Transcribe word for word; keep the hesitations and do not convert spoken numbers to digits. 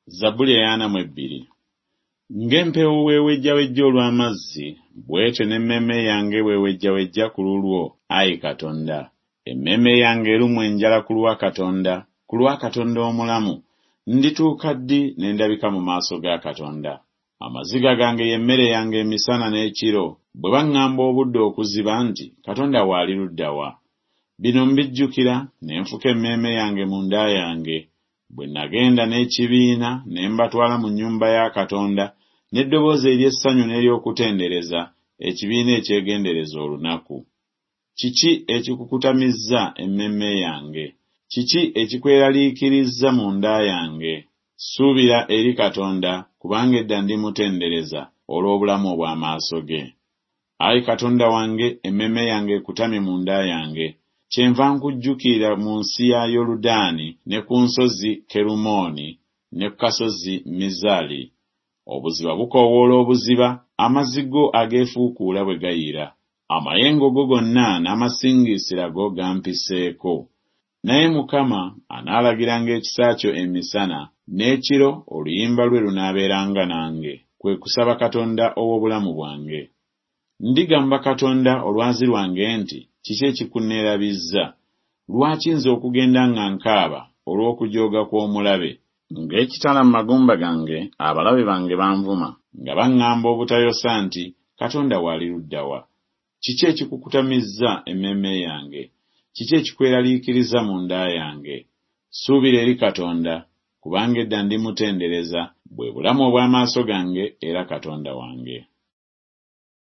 Zabbuli eyana mu ebbiri. Ng'empewo weewejjawejja olw'amazzi, bw'etyo n'emmeeme yange weewejjawejja ku lulwo, Ayi Katonda. Emmeeme yange erumwa enjala ku lwa Katonda, ku lwa Katonda omulamu. Ndituuka ddi ne ndabika mu maaso ga Katonda? Amaziga gange y'emmere yange emisana n'ekiro, bwe baŋŋamba obudde okuziba nti, Katonda waali ludda wa? Bino mbijjukira ne nfuka emmeeme yange mu nda yange. Bwe nagenda n'ekibiina ne mbatwala mu nnyumba ya Katonda n'eddoboozi ery'essanyu n'ery'okutendereza, ekibiina ekyegendereza olunaku. Kiki ekikukutamizza emmeeme yange? Kiki ekikweraliikirizza mu nda yange? Suubira eri Katonda, kubanga edda ndimutendereza olw'obulamu obw'amaaso ge. Ayi Katonda wange, emmeeme yange ekutamye mu nda yange. Kyenva nkujjukira mu nsi ya Yoludaani ne ku nsozi Kerumooni ne ku kasozi Mizali. Obuziba bukoowoola obuziba, amazzi go ageefuukuula bwe gayira. Amayengo go gonna n'amasingiisira go gampiseeko. Naye Mukama anaalagiranga ekisa kyo emisana, n'ekiro oluyimba lwe lunaabeeranga nange. Kwe kusaba Katonda ow'obulamu bwange. Ndigamba Katonda olwazi lwange nti, kiki ekikunneerabizza? Lwaki nze okugenda nga nkaaba olw'okujooga kw'omulabe? Ng'ekitala mu magumba gange, abalabe bange banvuma, nga baŋŋamba obutayosa nti, Katonda waali ludda wa? Kiki ekikukutamizza emmeeme yange? Kiki ekikweraliikiriza mu nda yange? Suubira eri Katonda, kubanga edda ndimutendereza, bwe bulamu obw'amaaso gange era Katonda wange.